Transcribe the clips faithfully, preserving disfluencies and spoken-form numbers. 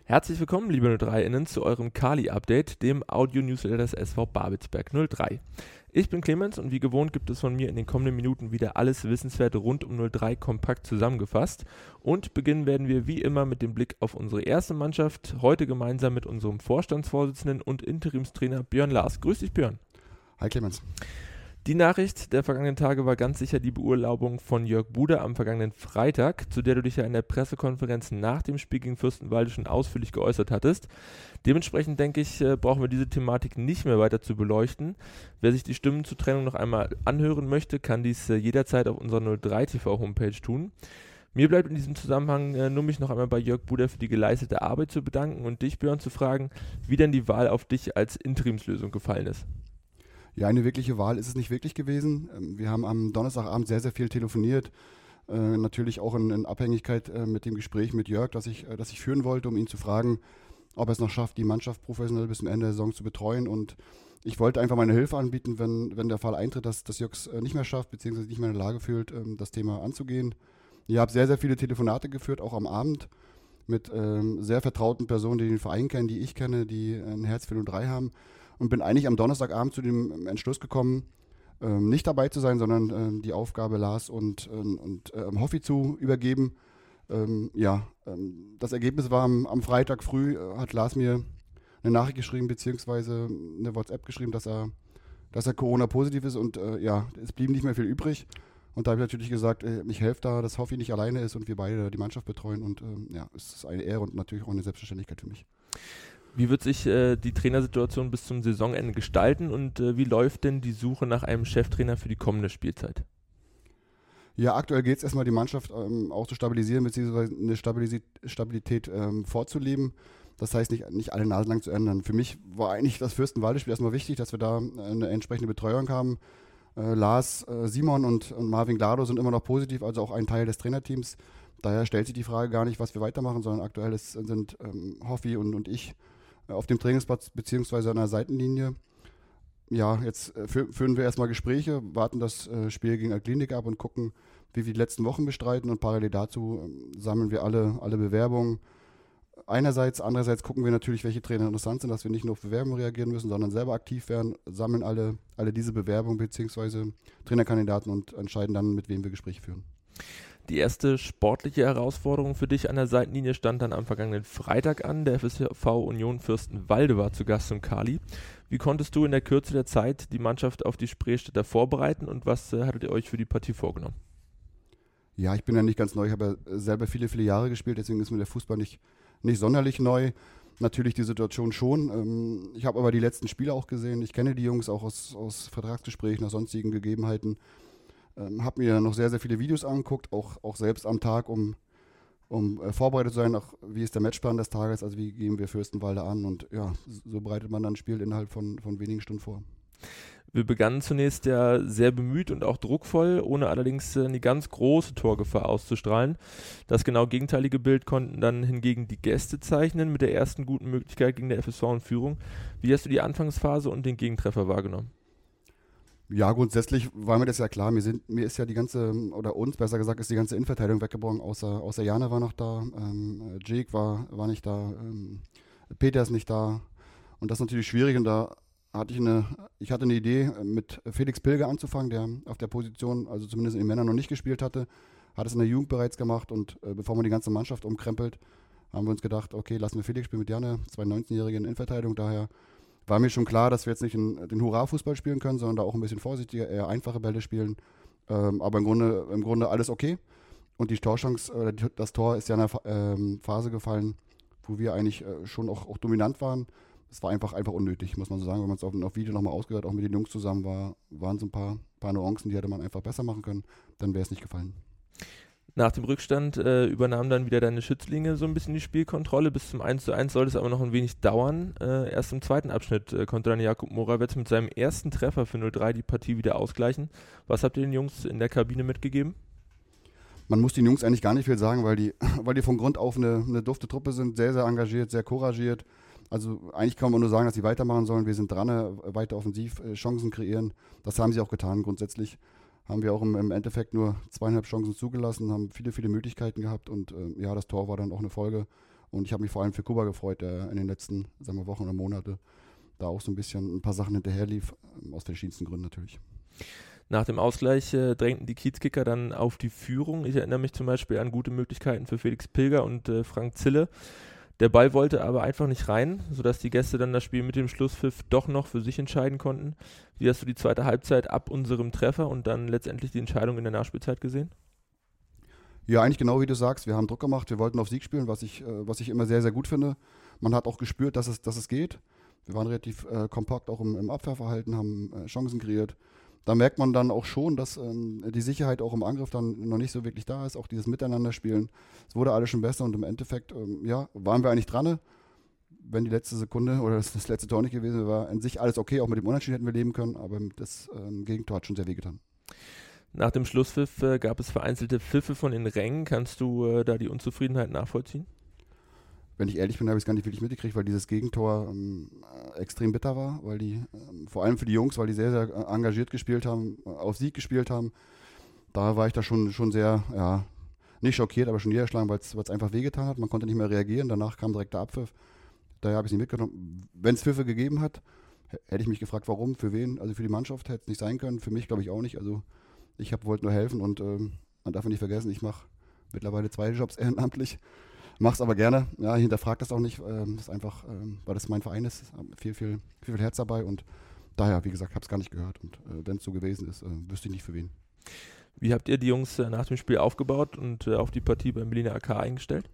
Herzlich willkommen, liebe null drei-Innen, zu eurem Kali-Update, dem Audio-Newsletter des S V Babelsberg null drei. Ich bin Clemens und wie gewohnt gibt es von mir in den kommenden Minuten wieder alles Wissenswerte rund um null drei kompakt zusammengefasst. Und beginnen werden wir wie immer mit dem Blick auf unsere erste Mannschaft, heute gemeinsam mit unserem Vorstandsvorsitzenden und Interimstrainer Björn Lars. Grüß dich, Björn. Hi, Clemens. Die Nachricht der vergangenen Tage war ganz sicher die Beurlaubung von Jörg Buder am vergangenen Freitag, zu der du dich ja in der Pressekonferenz nach dem Spiel gegen Fürstenwalde schon ausführlich geäußert hattest. Dementsprechend denke ich, brauchen wir diese Thematik nicht mehr weiter zu beleuchten. Wer sich die Stimmen zur Trennung noch einmal anhören möchte, kann dies jederzeit auf unserer null drei T V-Homepage tun. Mir bleibt in diesem Zusammenhang äh, nur mich noch einmal bei Jörg Buder für die geleistete Arbeit zu bedanken und dich, Björn, zu fragen, wie denn die Wahl auf dich als Interimslösung gefallen ist. Ja, eine wirkliche Wahl ist es nicht wirklich gewesen. Wir haben am Donnerstagabend sehr, sehr viel telefoniert. Äh, natürlich auch in, in Abhängigkeit äh, mit dem Gespräch mit Jörg, das ich, äh, das ich führen wollte, um ihn zu fragen, ob er es noch schafft, die Mannschaft professionell bis zum Ende der Saison zu betreuen. Und ich wollte einfach meine Hilfe anbieten, wenn, wenn der Fall eintritt, dass, dass Jörg es äh, nicht mehr schafft, beziehungsweise nicht mehr in der Lage fühlt, ähm, das Thema anzugehen. Ich habe sehr, sehr viele Telefonate geführt, auch am Abend, mit ähm, sehr vertrauten Personen, die den Verein kennen, die ich kenne, die ein Herz für null drei haben. Und bin eigentlich am Donnerstagabend zu dem Entschluss gekommen, ähm, nicht dabei zu sein, sondern ähm, die Aufgabe Lars und, ähm, und ähm, Hoffi zu übergeben. Ähm, ja, ähm, das Ergebnis war am, am Freitag früh, äh, hat Lars mir eine Nachricht geschrieben, beziehungsweise eine WhatsApp geschrieben, dass er, dass er Corona-positiv ist und äh, ja, es blieb nicht mehr viel übrig. Und da habe ich natürlich gesagt, äh, ich helfe da, dass Hoffi nicht alleine ist und wir beide die Mannschaft betreuen und ähm, ja, es ist eine Ehre und natürlich auch eine Selbstverständlichkeit für mich. Wie wird sich äh, die Trainersituation bis zum Saisonende gestalten und äh, wie läuft denn die Suche nach einem Cheftrainer für die kommende Spielzeit? Ja, aktuell geht es erstmal, die Mannschaft ähm, auch zu stabilisieren, beziehungsweise eine Stabilität, Stabilität ähm, vorzuleben. Das heißt, nicht, nicht alle Nasen lang zu ändern. Für mich war eigentlich das Fürstenwalde-Spiel erstmal wichtig, dass wir da eine entsprechende Betreuung haben. Äh, Lars, äh, Simon und, und Marvin Glado sind immer noch positiv, also auch ein Teil des Trainerteams. Daher stellt sich die Frage gar nicht, was wir weitermachen, sondern aktuell ist, sind ähm, Hoffi und, und ich auf dem Trainingsplatz beziehungsweise an der Seitenlinie. Ja, jetzt äh, fü- führen wir erstmal Gespräche, warten das äh, Spiel gegen Altklinik ab und gucken, wie wir die letzten Wochen bestreiten und parallel dazu äh, sammeln wir alle, alle Bewerbungen. Einerseits, andererseits gucken wir natürlich, welche Trainer interessant sind, dass wir nicht nur auf Bewerbungen reagieren müssen, sondern selber aktiv werden, sammeln alle, alle diese Bewerbungen beziehungsweise Trainerkandidaten und entscheiden dann, mit wem wir Gespräche führen. Die erste sportliche Herausforderung für dich an der Seitenlinie stand dann am vergangenen Freitag an. Der F S V Union Fürstenwalde war zu Gast im Kali. Wie konntest du in der Kürze der Zeit die Mannschaft auf die Spreestädter vorbereiten und was äh, hattet ihr euch für die Partie vorgenommen? Ja, ich bin ja nicht ganz neu. Ich habe ja selber viele, viele Jahre gespielt, deswegen ist mir der Fußball nicht, nicht sonderlich neu. Natürlich die Situation schon. Ich habe aber die letzten Spiele auch gesehen. Ich kenne die Jungs auch aus, aus Vertragsgesprächen, aus sonstigen Gegebenheiten. Ähm, habe mir noch sehr, sehr viele Videos angeguckt, auch, auch selbst am Tag, um, um äh, vorbereitet zu sein, auch wie ist der Matchplan des Tages, also wie gehen wir Fürstenwalde an und ja, so bereitet man dann ein Spiel innerhalb von, von wenigen Stunden vor. Wir begannen zunächst ja sehr bemüht und auch druckvoll, ohne allerdings äh, eine ganz große Torgefahr auszustrahlen. Das genau gegenteilige Bild konnten dann hingegen die Gäste zeichnen, mit der ersten guten Möglichkeit gegen der F S V in Führung. Wie hast du die Anfangsphase und den Gegentreffer wahrgenommen? Ja, grundsätzlich war mir das ja klar. Mir, sind, mir ist ja die ganze, oder uns besser gesagt, ist die ganze Innenverteidigung weggebrochen, außer, außer Jana war noch da, ähm, Jake war, war nicht da, ähm, Peter ist nicht da. Und das ist natürlich schwierig und da hatte ich eine, ich hatte eine Idee, mit Felix Pilger anzufangen, der auf der Position, also zumindest in den Männern noch nicht gespielt hatte, hat es in der Jugend bereits gemacht und äh, bevor man die ganze Mannschaft umkrempelt, haben wir uns gedacht, okay, lassen wir Felix spielen mit Jana, zwei neunzehnjährige in Innenverteidigung, daher war mir schon klar, dass wir jetzt nicht den, den Hurra-Fußball spielen können, sondern da auch ein bisschen vorsichtiger, eher einfache Bälle spielen. Ähm, aber im Grunde, im Grunde alles okay. Und die Torchance, oder die, das Tor ist ja in einer ähm, Phase gefallen, wo wir eigentlich äh, schon auch, auch dominant waren. Es war einfach, einfach unnötig, muss man so sagen. Wenn man es auf, auf Video nochmal ausgehört, auch mit den Jungs zusammen war, waren so ein paar, paar Nuancen, die hätte man einfach besser machen können. Dann wäre es nicht gefallen. Nach dem Rückstand äh, übernahm dann wieder deine Schützlinge so ein bisschen die Spielkontrolle. Bis zum eins zu eins sollte es aber noch ein wenig dauern. Äh, erst im zweiten Abschnitt äh, konnte dann Jakub Morawetz mit seinem ersten Treffer für null drei die Partie wieder ausgleichen. Was habt ihr den Jungs in der Kabine mitgegeben? Man muss den Jungs eigentlich gar nicht viel sagen, weil die, weil die von Grund auf eine, eine dufte Truppe sind, sehr, sehr engagiert, sehr couragiert. Also eigentlich kann man nur sagen, dass sie weitermachen sollen. Wir sind dran, weiter offensiv äh, Chancen kreieren. Das haben sie auch getan grundsätzlich. Haben wir auch im, im Endeffekt nur zweieinhalb Chancen zugelassen, haben viele, viele Möglichkeiten gehabt und äh, ja, das Tor war dann auch eine Folge Und ich habe mich vor allem für Kuba gefreut, der in den letzten, sagen wir, Wochen oder Monate da auch so ein bisschen ein paar Sachen hinterher lief, aus verschiedensten Gründen natürlich. Nach dem Ausgleich äh, drängten die Kiezkicker dann auf die Führung. Ich erinnere mich zum Beispiel an gute Möglichkeiten für Felix Pilger und äh, Frank Zille. Der Ball wollte aber einfach nicht rein, sodass die Gäste dann das Spiel mit dem Schlusspfiff doch noch für sich entscheiden konnten. Wie hast du die zweite Halbzeit ab unserem Treffer und dann letztendlich die Entscheidung in der Nachspielzeit gesehen? Ja, eigentlich genau wie du sagst. Wir haben Druck gemacht, wir wollten auf Sieg spielen, was ich, äh, was ich immer sehr, sehr gut finde. Man hat auch gespürt, dass es, dass es geht. Wir waren relativ äh, kompakt auch im, im Abwehrverhalten, haben äh, Chancen kreiert. Da merkt man dann auch schon, dass ähm, die Sicherheit auch im Angriff dann noch nicht so wirklich da ist, auch dieses Miteinanderspielen. Es wurde alles schon besser und im Endeffekt, ähm, ja, waren wir eigentlich dran. Wenn die letzte Sekunde oder das, das letzte Tor nicht gewesen wäre, war an sich alles okay, auch mit dem Unentschieden hätten wir leben können, aber das ähm, Gegentor hat schon sehr wehgetan. Nach dem Schlusspfiff äh, gab es vereinzelte Pfiffe von den Rängen. Kannst du äh, da die Unzufriedenheit nachvollziehen? Wenn ich ehrlich bin, habe ich es gar nicht wirklich mitgekriegt, weil dieses Gegentor ähm, extrem bitter war, weil die, ähm, vor allem für die Jungs, weil die sehr, sehr äh, engagiert gespielt haben, äh, auf Sieg gespielt haben. Da war ich da schon, schon sehr, ja, nicht schockiert, aber schon niedergeschlagen, weil es einfach wehgetan hat. Man konnte nicht mehr reagieren, danach kam direkt der Abpfiff. Daher habe ich es nicht mitgenommen. Wenn es Pfiffe gegeben hat, h- hätte ich mich gefragt, warum, für wen. Also für die Mannschaft hätte es nicht sein können, für mich glaube ich auch nicht. Also ich wollte nur helfen und ähm, man darf nicht vergessen, ich mache mittlerweile zwei Jobs ehrenamtlich. Mach's aber gerne, ja, hinterfragt das auch nicht, ähm, das ist einfach, ähm, weil das mein Verein ist, viel, viel, viel, viel Herz dabei und daher, wie gesagt, habe es gar nicht gehört und äh, wenn es so gewesen ist, äh, wüsste ich nicht für wen. Wie habt ihr die Jungs äh, nach dem Spiel aufgebaut und äh, auf die Partie beim Berliner A K eingestellt?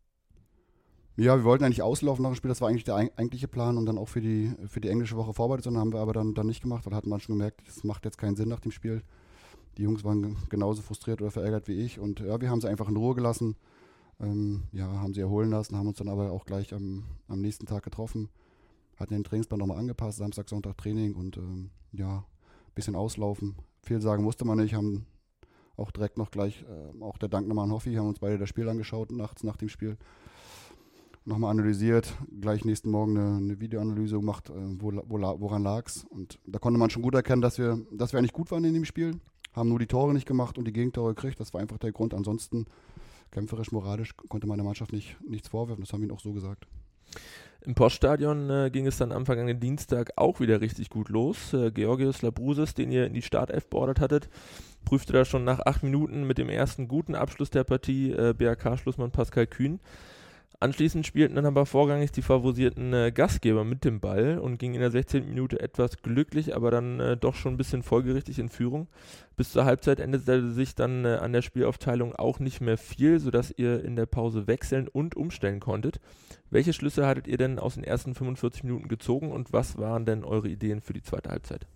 Ja, wir wollten eigentlich auslaufen nach dem Spiel, das war eigentlich der eig- eigentliche Plan und dann auch für die, für die englische Woche vorbereitet, sondern haben wir aber dann, dann nicht gemacht, weil hatten wir schon gemerkt, das macht jetzt keinen Sinn nach dem Spiel. Die Jungs waren genauso frustriert oder verärgert wie ich und ja, wir haben sie einfach in Ruhe gelassen. Ähm, ja, haben sie erholen lassen, haben uns dann aber auch gleich am, am nächsten Tag getroffen, hatten den Trainingsplan nochmal angepasst, Samstag, Sonntag Training und ähm, ja, ein bisschen auslaufen. Viel sagen musste man nicht, haben auch direkt noch gleich, äh, auch der Dank nochmal an Hoffi, haben uns beide das Spiel angeschaut, nachts nach dem Spiel, nochmal analysiert, gleich nächsten Morgen eine, eine Videoanalyse gemacht, äh, wo, wo, woran lag es und da konnte man schon gut erkennen, dass wir, dass wir eigentlich gut waren in dem Spiel, haben nur die Tore nicht gemacht und die Gegentore gekriegt, das war einfach der Grund, ansonsten kämpferisch, moralisch konnte meine Mannschaft nicht, nichts vorwerfen, das haben wir ihnen auch so gesagt. Im Poststadion äh, ging es dann am vergangenen Dienstag auch wieder richtig gut los. Äh, Georgios Labrousis, den ihr in die Startelf beordert hattet, prüfte da schon nach acht Minuten mit dem ersten guten Abschluss der Partie äh, B R K-Schlussmann Pascal Kühn. Anschließend spielten dann aber vorrangig die favorisierten äh, Gastgeber mit dem Ball und gingen in der sechzehnten Minute etwas glücklich, aber dann äh, doch schon ein bisschen folgerichtig in Führung. Bis zur Halbzeit änderte sich dann äh, an der Spielaufteilung auch nicht mehr viel, sodass ihr in der Pause wechseln und umstellen konntet. Welche Schlüsse hattet ihr denn aus den ersten fünfundvierzig Minuten gezogen und was waren denn eure Ideen für die zweite Halbzeit?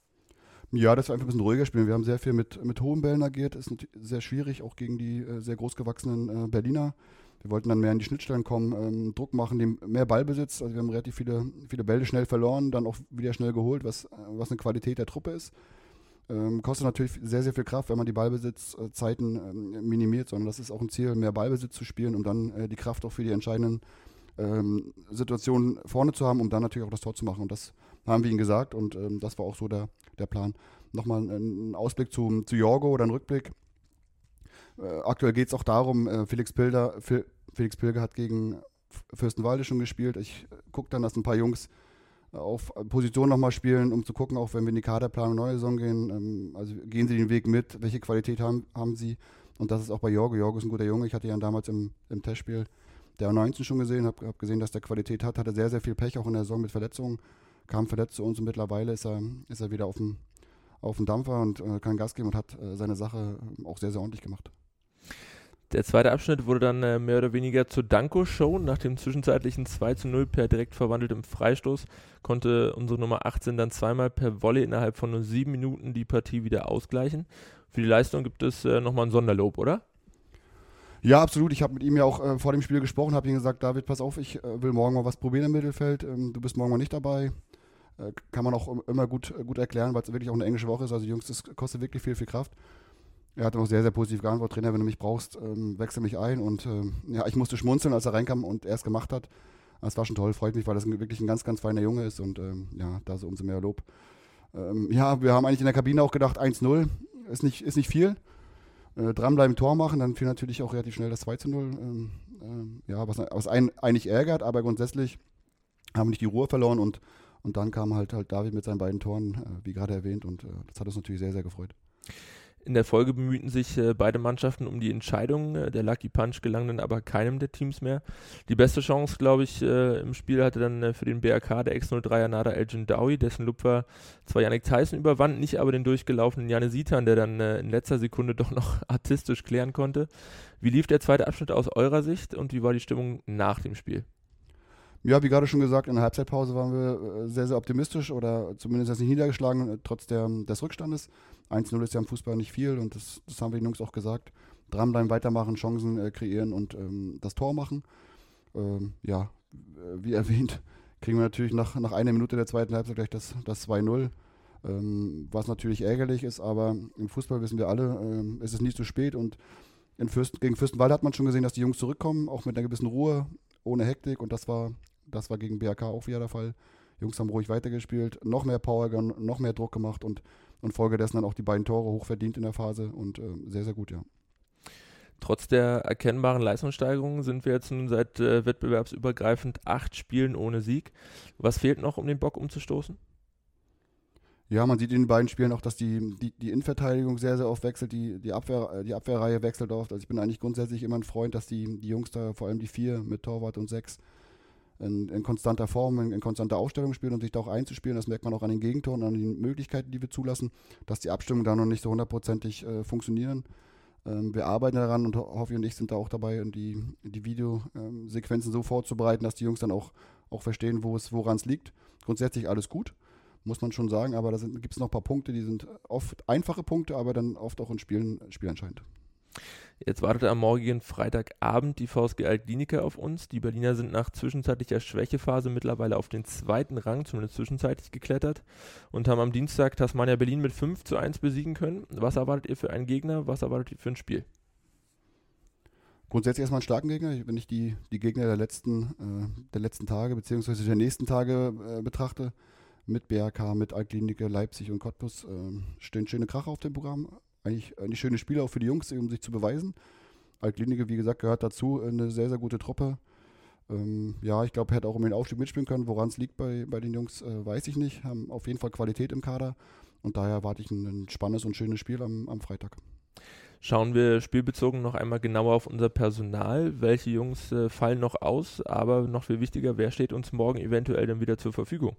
Ja, das war einfach ein bisschen ruhiger spielen. Wir haben sehr viel mit, mit hohen Bällen agiert, ist sehr schwierig, auch gegen die äh, sehr großgewachsenen äh, Berliner. Wir wollten dann mehr in die Schnittstellen kommen, ähm, Druck machen, dem mehr Ballbesitz. Also wir haben relativ viele, viele Bälle schnell verloren, dann auch wieder schnell geholt, was, was eine Qualität der Truppe ist. Ähm, kostet natürlich sehr, sehr viel Kraft, wenn man die Ballbesitzzeiten ähm, minimiert, sondern das ist auch ein Ziel, mehr Ballbesitz zu spielen, um dann äh, die Kraft auch für die entscheidenden ähm, Situationen vorne zu haben, um dann natürlich auch das Tor zu machen. Und das haben wir ihnen gesagt und ähm, das war auch so der, der Plan. Nochmal ein, ein Ausblick zu, zu Jorgo oder ein Rückblick. Äh, aktuell geht es auch darum, äh, Felix Pilger, Felix Pilger hat gegen Fürstenwalde schon gespielt. Ich äh, gucke dann, dass ein paar Jungs äh, auf Position nochmal spielen, um zu gucken, auch wenn wir in die Kaderplanung neue Saison gehen. Ähm, also gehen sie den Weg mit, welche Qualität haben, haben sie. Und das ist auch bei Jorgo. Jorgo ist ein guter Junge. Ich hatte ihn damals im, im Testspiel der U neunzehn schon gesehen, habe hab gesehen, dass der Qualität hat. Hatte sehr, sehr viel Pech auch in der Saison mit Verletzungen. Kam verletzt zu uns und mittlerweile ist er, ist er wieder auf dem, auf dem Dampfer und äh, kann Gas geben und hat äh, seine Sache auch sehr, sehr ordentlich gemacht. Der zweite Abschnitt wurde dann äh, mehr oder weniger zur Danko-Show. Nach dem zwischenzeitlichen zwei zu null per direkt verwandeltem Freistoß konnte unsere Nummer achtzehn dann zweimal per Volley innerhalb von nur sieben Minuten die Partie wieder ausgleichen. Für die Leistung gibt es äh, nochmal ein Sonderlob, oder? Ja, absolut. Ich habe mit ihm ja auch äh, vor dem Spiel gesprochen, habe ihm gesagt, David, pass auf, ich äh, will morgen mal was probieren im Mittelfeld. Ähm, du bist morgen mal nicht dabei. Äh, kann man auch immer gut, äh, gut erklären, weil es wirklich auch eine englische Woche ist. Also Jungs, das kostet wirklich viel, viel Kraft. Er hat auch sehr, sehr positiv geantwortet. Trainer, wenn du mich brauchst, ähm, wechsel mich ein. Und ähm, ja, ich musste schmunzeln, als er reinkam und er es gemacht hat. Das war schon toll, freut mich, weil das ein, wirklich ein ganz, ganz feiner Junge ist. Und ähm, ja, da so umso mehr Lob. Ähm, ja, wir haben eigentlich in der Kabine auch gedacht, eins null ist nicht, ist nicht viel. äh, dranbleiben, Tor machen, dann fiel natürlich auch relativ schnell das zwei zu null. Ähm, ähm, ja, was, was einen eigentlich ärgert, aber grundsätzlich haben wir nicht die Ruhe verloren und, und dann kam halt, halt David mit seinen beiden Toren, äh, wie gerade erwähnt, und äh, das hat uns natürlich sehr, sehr gefreut. In der Folge bemühten sich äh, beide Mannschaften um die Entscheidung. Äh, der Lucky Punch gelang dann aber keinem der Teams mehr. Die beste Chance, glaube ich, äh, im Spiel hatte dann äh, für den B R K der Ex null dreier Nader El-Jindawi, dessen Lupfer zwar Yannick Tyson überwand, nicht aber den durchgelaufenen Janne Sitan, der dann äh, in letzter Sekunde doch noch artistisch klären konnte. Wie lief der zweite Abschnitt aus eurer Sicht und wie war die Stimmung nach dem Spiel? Ja, wie gerade schon gesagt, in der Halbzeitpause waren wir sehr, sehr optimistisch oder zumindest nicht niedergeschlagen, trotz der, des Rückstandes. eins null ist ja im Fußball nicht viel und das, das haben wir den Jungs auch gesagt. Dranbleiben, weitermachen, Chancen äh, kreieren und ähm, das Tor machen. Ähm, ja, wie erwähnt, kriegen wir natürlich nach, nach einer Minute der zweiten Halbzeit gleich das, das zwei null, ähm, was natürlich ärgerlich ist, aber im Fußball wissen wir alle, ähm, ist es nie zu spät und in Fürsten, gegen Fürstenwalde hat man schon gesehen, dass die Jungs zurückkommen, auch mit einer gewissen Ruhe, ohne Hektik und das war Das war gegen B R K auch wieder der Fall. Die Jungs haben ruhig weitergespielt, noch mehr Power, noch mehr Druck gemacht und, und folgedessen dann auch die beiden Tore hochverdient in der Phase und äh, sehr, sehr gut, ja. Trotz der erkennbaren Leistungssteigerung sind wir jetzt nun seit äh, wettbewerbsübergreifend acht Spielen ohne Sieg. Was fehlt noch, um den Bock umzustoßen? Ja, man sieht in den beiden Spielen auch, dass die, die, die Innenverteidigung sehr, sehr oft wechselt, die, die, Abwehr, die Abwehrreihe wechselt oft. Also ich bin eigentlich grundsätzlich immer ein Freund, dass die, die Jungs da, vor allem die vier mit Torwart und sechs, In, in konstanter Form, in, in konstanter Aufstellung spielen und sich da auch einzuspielen. Das merkt man auch an den Gegentoren, an den Möglichkeiten, die wir zulassen, dass die Abstimmungen da noch nicht so hundertprozentig äh, funktionieren. Ähm, wir arbeiten daran und Hoffi und ich sind da auch dabei, die, die Videosequenzen so vorzubereiten, dass die Jungs dann auch, auch verstehen, wo es, woran es liegt. Grundsätzlich alles gut, muss man schon sagen, aber da gibt es noch ein paar Punkte, die sind oft einfache Punkte, aber dann oft auch in Spielen spielentscheidend. Jetzt wartet am morgigen Freitagabend die VfG Altkliniker auf uns. Die Berliner sind nach zwischenzeitlicher Schwächephase mittlerweile auf den zweiten Rang, zumindest zwischenzeitlich geklettert und haben am Dienstag Tasmania Berlin mit fünf zu eins besiegen können. Was erwartet ihr für einen Gegner? Was erwartet ihr für ein Spiel? Grundsätzlich erstmal einen starken Gegner. Wenn ich die, die Gegner der letzten, äh, der letzten Tage bzw. der nächsten Tage äh, betrachte, mit B R K, mit Altkliniker, Leipzig und Cottbus, äh, stehen schöne Kracher auf dem Programm. Eigentlich, eigentlich schöne Spiele auch für die Jungs, um sich zu beweisen. Altkliniker, wie gesagt, gehört dazu, eine sehr, sehr gute Truppe. Ähm, ja, ich glaube, er hätte auch um den Aufstieg mitspielen können. Woran es liegt bei, bei den Jungs, äh, weiß ich nicht. Haben auf jeden Fall Qualität im Kader und daher erwarte ich ein, ein spannendes und schönes Spiel am, am Freitag. Schauen wir spielbezogen noch einmal genauer auf unser Personal. Welche Jungs äh, fallen noch aus? Aber noch viel wichtiger, wer steht uns morgen eventuell dann wieder zur Verfügung?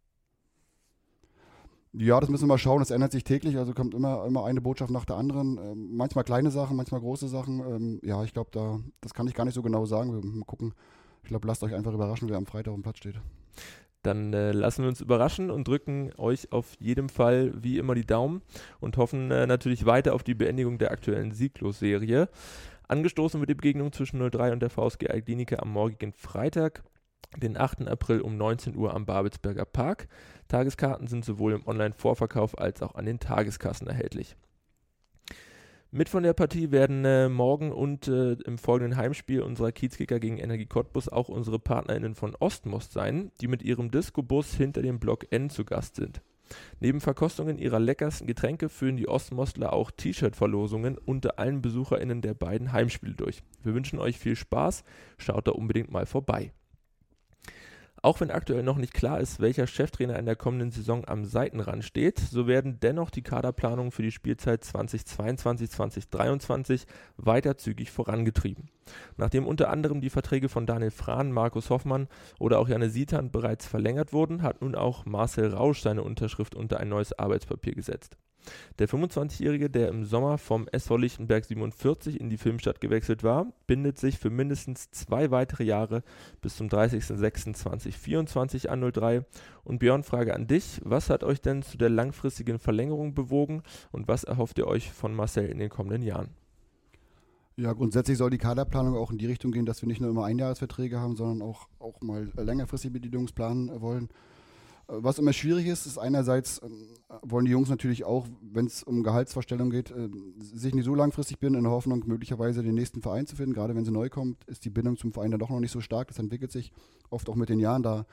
Ja, das müssen wir mal schauen, das ändert sich täglich, also kommt immer, immer eine Botschaft nach der anderen. Ähm, manchmal kleine Sachen, manchmal große Sachen. Ähm, ja, ich glaube, da, das kann ich gar nicht so genau sagen. Wir mal gucken. Ich glaube, lasst euch einfach überraschen, wer am Freitag auf dem Platz steht. Dann äh, lassen wir uns überraschen und drücken euch auf jeden Fall wie immer die Daumen und hoffen äh, natürlich weiter auf die Beendigung der aktuellen Sieglos-Serie. Angestoßen wird die Begegnung zwischen null drei und der VfG Altkliniker am morgigen Freitag, den achten April um neunzehn Uhr am Babelsberger Park. Tageskarten sind sowohl im Online-Vorverkauf als auch an den Tageskassen erhältlich. Mit von der Partie werden äh, morgen und äh, im folgenden Heimspiel unserer Kiezkicker gegen Energie Cottbus auch unsere PartnerInnen von Ostmost sein, die mit ihrem Disco-Bus hinter dem Block N zu Gast sind. Neben Verkostungen ihrer leckersten Getränke führen die Ostmostler auch T-Shirt-Verlosungen unter allen BesucherInnen der beiden Heimspiele durch. Wir wünschen euch viel Spaß, schaut da unbedingt mal vorbei. Auch wenn aktuell noch nicht klar ist, welcher Cheftrainer in der kommenden Saison am Seitenrand steht, so werden dennoch die Kaderplanungen für die Spielzeit zweitausendzweiundzwanzig zweitausenddreiundzwanzig weiter zügig vorangetrieben. Nachdem unter anderem die Verträge von Daniel Frahn, Markus Hoffmann oder auch Janne Sitan bereits verlängert wurden, hat nun auch Marcel Rausch seine Unterschrift unter ein neues Arbeitspapier gesetzt. Der fünfundzwanzigjährige, der im Sommer vom S V Lichtenberg siebenundvierzig in die Filmstadt gewechselt war, bindet sich für mindestens zwei weitere Jahre bis zum dreißigsten sechsten zweitausendvierundzwanzig an null drei. Und Björn, Frage an dich, was hat euch denn zu der langfristigen Verlängerung bewogen und was erhofft ihr euch von Marcel in den kommenden Jahren? Ja, grundsätzlich soll die Kaderplanung auch in die Richtung gehen, dass wir nicht nur immer Einjahresverträge haben, sondern auch, auch mal längerfristig mit den Jungs planen wollen. Was immer schwierig ist, ist einerseits, äh, wollen die Jungs natürlich auch, wenn es um Gehaltsvorstellungen geht, äh, sich nicht so langfristig binden, in der Hoffnung, möglicherweise den nächsten Verein zu finden. Gerade wenn sie neu kommt, ist die Bindung zum Verein dann doch noch nicht so stark. Das entwickelt sich oft auch mit den Jahren. Da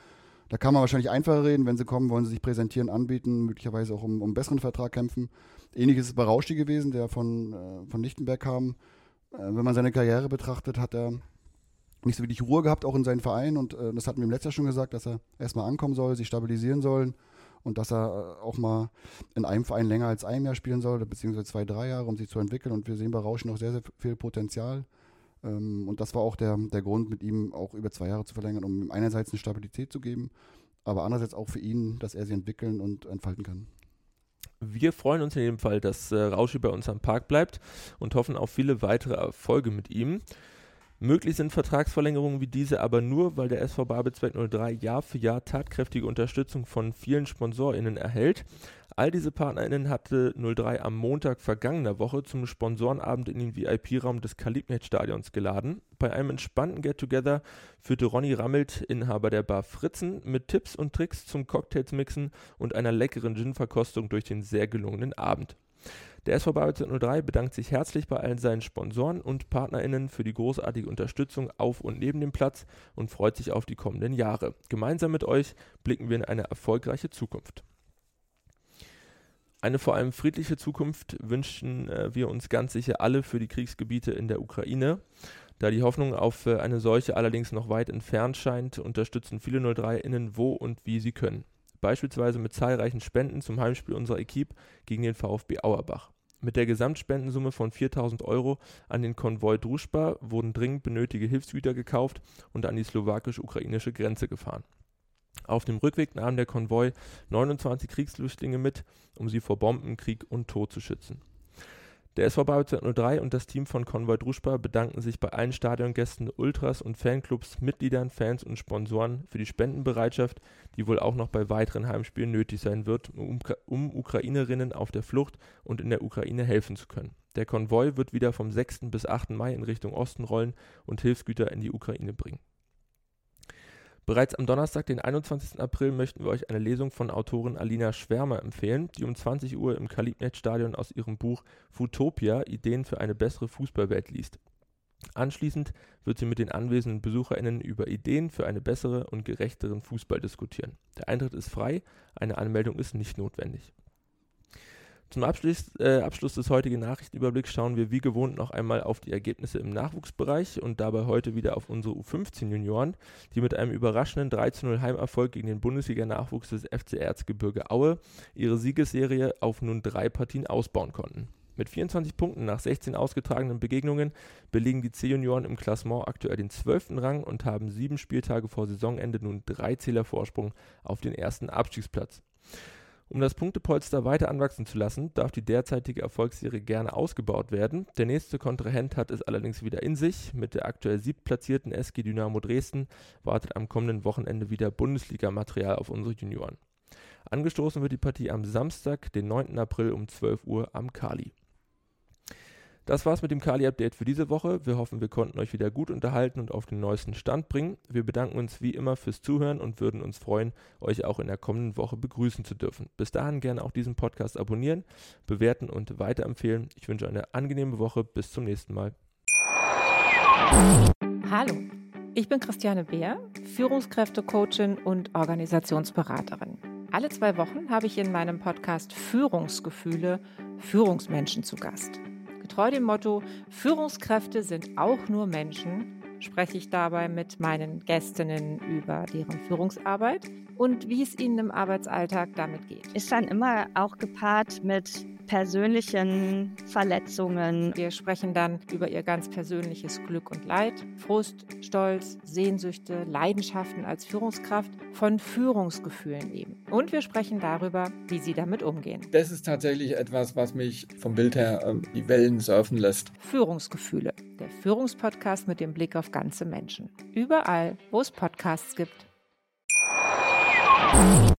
Da kann man wahrscheinlich einfacher reden, wenn sie kommen, wollen sie sich präsentieren, anbieten, möglicherweise auch um, um einen besseren Vertrag kämpfen. Ähnliches ist bei Rauschi gewesen, der von, äh, von Lichtenberg kam. Äh, wenn man seine Karriere betrachtet, hat er nicht so wirklich Ruhe gehabt, auch in seinen Verein. Und äh, das hatten wir im letzten Jahr schon gesagt, dass er erstmal ankommen soll, sich stabilisieren soll und dass er äh, auch mal in einem Verein länger als ein Jahr spielen soll, beziehungsweise zwei, drei Jahre, um sich zu entwickeln. Und wir sehen bei Rauschi noch sehr, sehr viel Potenzial. Ähm, und das war auch der, der Grund, mit ihm auch über zwei Jahre zu verlängern, um ihm einerseits eine Stabilität zu geben, aber andererseits auch für ihn, dass er sie entwickeln und entfalten kann. Wir freuen uns in jedem Fall, dass äh, Rauschi bei uns am Park bleibt und hoffen auf viele weitere Erfolge mit ihm. Möglich sind Vertragsverlängerungen wie diese aber nur, weil der S V Babelsberg null drei Jahr für Jahr tatkräftige Unterstützung von vielen SponsorInnen erhält. All diese PartnerInnen hatte null drei am Montag vergangener Woche zum Sponsorenabend in den V I P-Raum des Kalibnet-Stadions geladen. Bei einem entspannten Get-Together führte Ronny Rammelt, Inhaber der Bar Fritzen, mit Tipps und Tricks zum Cocktails-Mixen und einer leckeren Gin-Verkostung durch den sehr gelungenen Abend. Der S V Babelsberg null drei bedankt sich herzlich bei allen seinen Sponsoren und PartnerInnen für die großartige Unterstützung auf und neben dem Platz und freut sich auf die kommenden Jahre. Gemeinsam mit euch blicken wir in eine erfolgreiche Zukunft. Eine vor allem friedliche Zukunft wünschen äh, wir uns ganz sicher alle für die Kriegsgebiete in der Ukraine. Da die Hoffnung auf äh, eine solche allerdings noch weit entfernt scheint, unterstützen viele null drei-Innen wo und wie sie können. Beispielsweise mit zahlreichen Spenden zum Heimspiel unserer Equipe gegen den VfB Auerbach. Mit der Gesamtspendensumme von viertausend Euro an den Konvoi Družba wurden dringend benötigte Hilfsgüter gekauft und an die slowakisch-ukrainische Grenze gefahren. Auf dem Rückweg nahm der Konvoi neunundzwanzig Kriegsflüchtlinge mit, um sie vor Bomben, Krieg und Tod zu schützen. Der S V Babelsberg null drei und das Team von Konvoi Družba bedanken sich bei allen Stadiongästen, Ultras und Fanclubs, Mitgliedern, Fans und Sponsoren für die Spendenbereitschaft, die wohl auch noch bei weiteren Heimspielen nötig sein wird, um, um Ukrainerinnen auf der Flucht und in der Ukraine helfen zu können. Der Konvoi wird wieder vom sechsten bis achten Mai in Richtung Osten rollen und Hilfsgüter in die Ukraine bringen. Bereits am Donnerstag, den einundzwanzigsten April, möchten wir euch eine Lesung von Autorin Alina Schwärmer empfehlen, die um zwanzig Uhr im Kalibnet-Stadion aus ihrem Buch Futopia – Ideen für eine bessere Fußballwelt liest. Anschließend wird sie mit den anwesenden BesucherInnen über Ideen für einen besseren und gerechteren Fußball diskutieren. Der Eintritt ist frei, eine Anmeldung ist nicht notwendig. Zum Abschluss, äh, Abschluss des heutigen Nachrichtenüberblicks schauen wir wie gewohnt noch einmal auf die Ergebnisse im Nachwuchsbereich und dabei heute wieder auf unsere U fünfzehn Junioren, die mit einem überraschenden drei zu null Heimerfolg gegen den Bundesliga-Nachwuchs des F C Erzgebirge Aue ihre Siegesserie auf nun drei Partien ausbauen konnten. Mit vierundzwanzig Punkten nach sechzehn ausgetragenen Begegnungen belegen die C-Junioren im Klassement aktuell den zwölften Rang und haben sieben Spieltage vor Saisonende nun drei Zähler Vorsprung auf den ersten Abstiegsplatz. Um das Punktepolster weiter anwachsen zu lassen, darf die derzeitige Erfolgsserie gerne ausgebaut werden. Der nächste Kontrahent hat es allerdings wieder in sich. Mit der aktuell siebtplatzierten S G Dynamo Dresden wartet am kommenden Wochenende wieder Bundesliga-Material auf unsere Junioren. Angestoßen wird die Partie am Samstag, den neunten April um zwölf Uhr am Kali. Das war's mit dem Kali-Update für diese Woche. Wir hoffen, wir konnten euch wieder gut unterhalten und auf den neuesten Stand bringen. Wir bedanken uns wie immer fürs Zuhören und würden uns freuen, euch auch in der kommenden Woche begrüßen zu dürfen. Bis dahin gerne auch diesen Podcast abonnieren, bewerten und weiterempfehlen. Ich wünsche eine angenehme Woche. Bis zum nächsten Mal. Hallo, ich bin Christiane Beer, Führungskräftecoachin und Organisationsberaterin. Alle zwei Wochen habe ich in meinem Podcast Führungsgefühle Führungsmenschen zu Gast. Getreu dem Motto, Führungskräfte sind auch nur Menschen, spreche ich dabei mit meinen Gästinnen über deren Führungsarbeit und wie es ihnen im Arbeitsalltag damit geht. Ist dann immer auch gepaart mit persönlichen Verletzungen. Wir sprechen dann über ihr ganz persönliches Glück und Leid, Frust, Stolz, Sehnsüchte, Leidenschaften als Führungskraft, von Führungsgefühlen eben. Und wir sprechen darüber, wie sie damit umgehen. Das ist tatsächlich etwas, was mich vom Bild her ähm, die Wellen surfen lässt. Führungsgefühle, der Führungspodcast mit dem Blick auf ganze Menschen. Überall, wo es Podcasts gibt.